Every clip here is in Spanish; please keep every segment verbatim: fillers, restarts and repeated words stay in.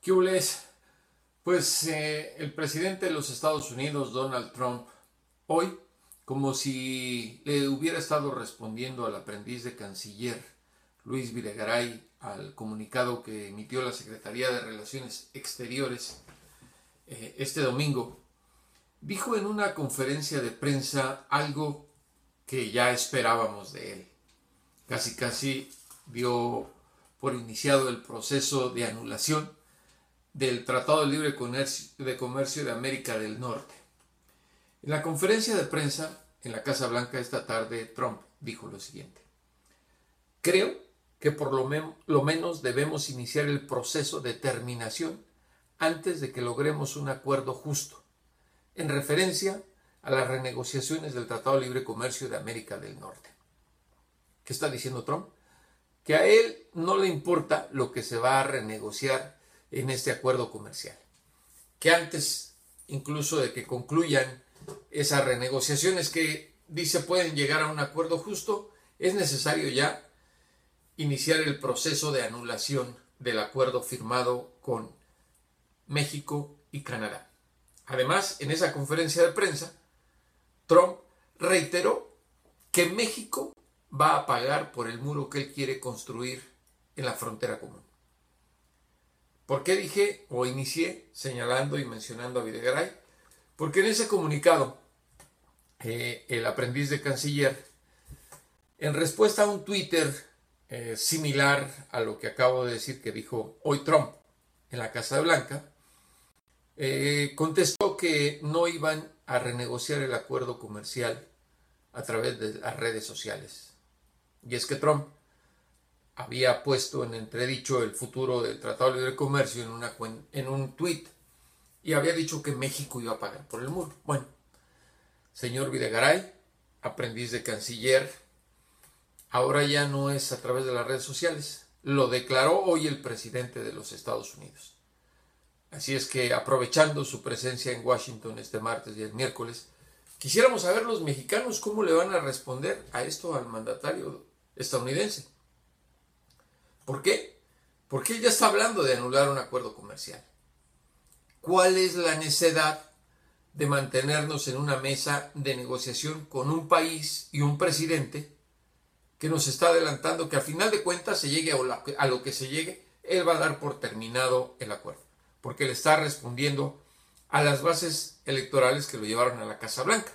¿Qué hules? Pues eh, el presidente de los Estados Unidos, Donald Trump, hoy, como si le hubiera estado respondiendo al aprendiz de canciller Luis Videgaray al comunicado que emitió la Secretaría de Relaciones Exteriores eh, este domingo, dijo en una conferencia de prensa algo que ya esperábamos de él. Casi casi dio por iniciado el proceso de anulación del Tratado de Libre de Comercio de América del Norte. En la conferencia de prensa en la Casa Blanca esta tarde, Trump dijo lo siguiente: creo que por lo, me lo menos debemos iniciar el proceso de terminación antes de que logremos un acuerdo justo, en referencia a las renegociaciones del Tratado de Libre Comercio de América del Norte. ¿Qué está diciendo Trump? Que a él no le importa lo que se va a renegociar en este acuerdo comercial, que antes incluso de que concluyan esas renegociaciones que dice pueden llegar a un acuerdo justo, es necesario ya iniciar el proceso de anulación del acuerdo firmado con México y Canadá. Además, en esa conferencia de prensa, Trump reiteró que México va a pagar por el muro que él quiere construir en la frontera común. ¿Por qué dije o inicié señalando y mencionando a Videgaray? Porque en ese comunicado, eh, el aprendiz de canciller, en respuesta a un Twitter eh, similar a lo que acabo de decir que dijo hoy Trump en la Casa Blanca, eh, contestó que no iban a renegociar el acuerdo comercial a través de las redes sociales. Y es que Trump había puesto en entredicho el futuro del Tratado de Libre Comercio en, una, en un tuit y había dicho que México iba a pagar por el muro. Bueno, señor Videgaray, aprendiz de canciller, ahora ya no es a través de las redes sociales. Lo declaró hoy el presidente de los Estados Unidos. Así es que, aprovechando su presencia en Washington este martes y el miércoles, quisiéramos saber los mexicanos cómo le van a responder a esto al mandatario estadounidense. ¿Por qué? Porque él ya está hablando de anular un acuerdo comercial. ¿Cuál es la necedad de mantenernos en una mesa de negociación con un país y un presidente que nos está adelantando que al final de cuentas se llegue a lo que se llegue, él va a dar por terminado el acuerdo? Porque le está respondiendo a las bases electorales que lo llevaron a la Casa Blanca.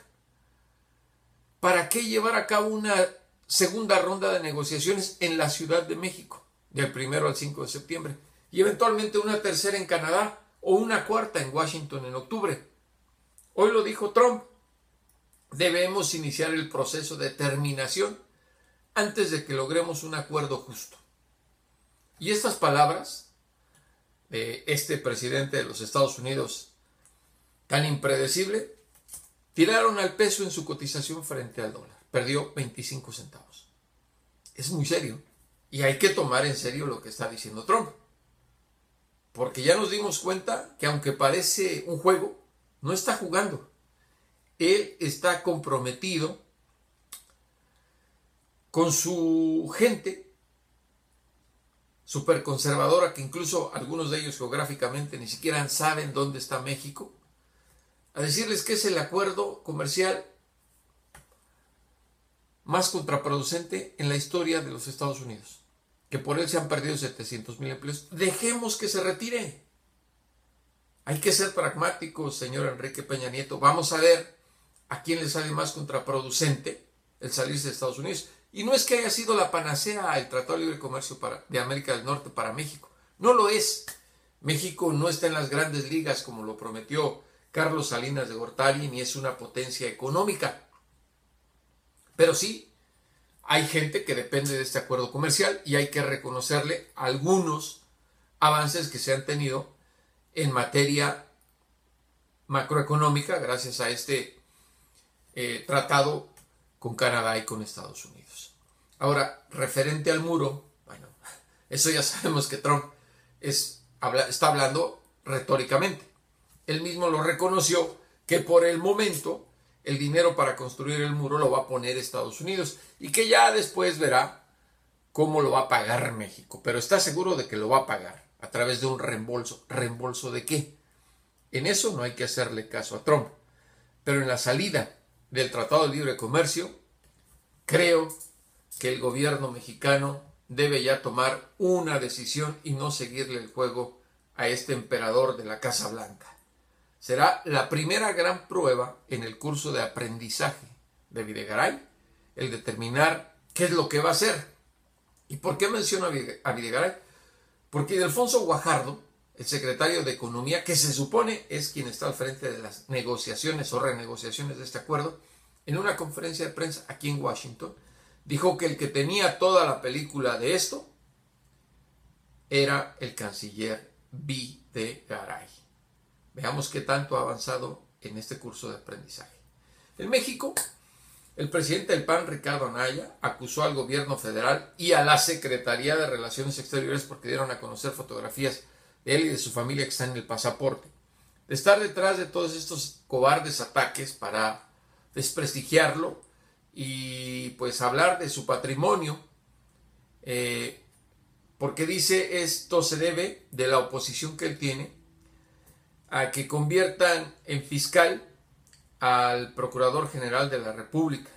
¿Para qué llevar a cabo una segunda ronda de negociaciones en la Ciudad de México, del primero al cinco de septiembre, y eventualmente una tercera en Canadá o una cuarta en Washington en octubre? Hoy lo dijo Trump: debemos iniciar el proceso de terminación antes de que logremos un acuerdo justo. Y estas palabras de este presidente de los Estados Unidos tan impredecible tiraron al peso en su cotización frente al dólar. Perdió veinticinco centavos. Es muy serio. Y hay que tomar en serio lo que está diciendo Trump. Porque ya nos dimos cuenta que aunque parece un juego, no está jugando. Él está comprometido con su gente súper conservadora, que incluso algunos de ellos geográficamente ni siquiera saben dónde está México, a decirles que es el acuerdo comercial más contraproducente en la historia de los Estados Unidos, que por él se han perdido setecientos mil empleos. Dejemos que se retire. Hay que ser pragmáticos, señor Enrique Peña Nieto. Vamos a ver a quién le sale más contraproducente el salirse de Estados Unidos. Y no es que haya sido la panacea el Tratado de Libre Comercio para, de América del Norte para México. No lo es. México no está en las grandes ligas como lo prometió Carlos Salinas de Gortari, ni es una potencia económica. Pero sí, hay gente que depende de este acuerdo comercial y hay que reconocerle algunos avances que se han tenido en materia macroeconómica gracias a este eh, tratado con Canadá y con Estados Unidos. Ahora, referente al muro, bueno, eso ya sabemos que Trump es, habla, está hablando retóricamente. Él mismo lo reconoció que por el momento el dinero para construir el muro lo va a poner Estados Unidos y que ya después verá cómo lo va a pagar México, pero está seguro de que lo va a pagar. a través de un reembolso. ¿Reembolso de qué? En eso no hay que hacerle caso a Trump. Pero en la salida del Tratado de Libre Comercio, creo que el gobierno mexicano debe ya tomar una decisión y no seguirle el juego a este emperador de la Casa Blanca. Será la primera gran prueba en el curso de aprendizaje de Videgaray, el determinar qué es lo que va a hacer. ¿Y por qué menciono a Videgaray? Porque Ildefonso Guajardo, el secretario de Economía, que se supone es quien está al frente de las negociaciones o renegociaciones de este acuerdo, en una conferencia de prensa aquí en Washington, dijo que el que tenía toda la película de esto era el canciller Videgaray. Veamos qué tanto ha avanzado en este curso de aprendizaje. En México, el presidente del P A N, Ricardo Anaya, acusó al gobierno federal y a la Secretaría de Relaciones Exteriores, porque dieron a conocer fotografías de él y de su familia que están en el pasaporte, de estar detrás de todos estos cobardes ataques para desprestigiarlo y pues hablar de su patrimonio, eh, porque dice esto se debe de la oposición que él tiene a que conviertan en fiscal al Procurador General de la República.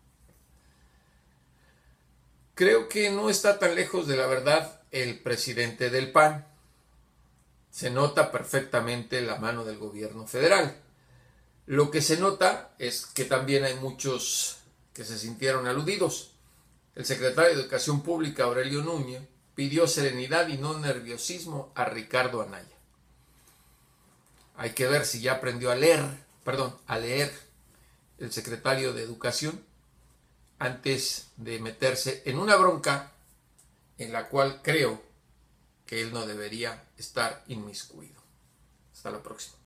Creo que no está tan lejos de la verdad el presidente del P A N. Se nota perfectamente la mano del gobierno federal. Lo que se nota es que también hay muchos que se sintieron aludidos. El secretario de Educación Pública, Aurelio Nuño, pidió serenidad y no nerviosismo a Ricardo Anaya. Hay que ver si ya aprendió a leer, perdón, a leer el secretario de Educación antes de meterse en una bronca en la cual creo que él no debería estar inmiscuido. Hasta la próxima.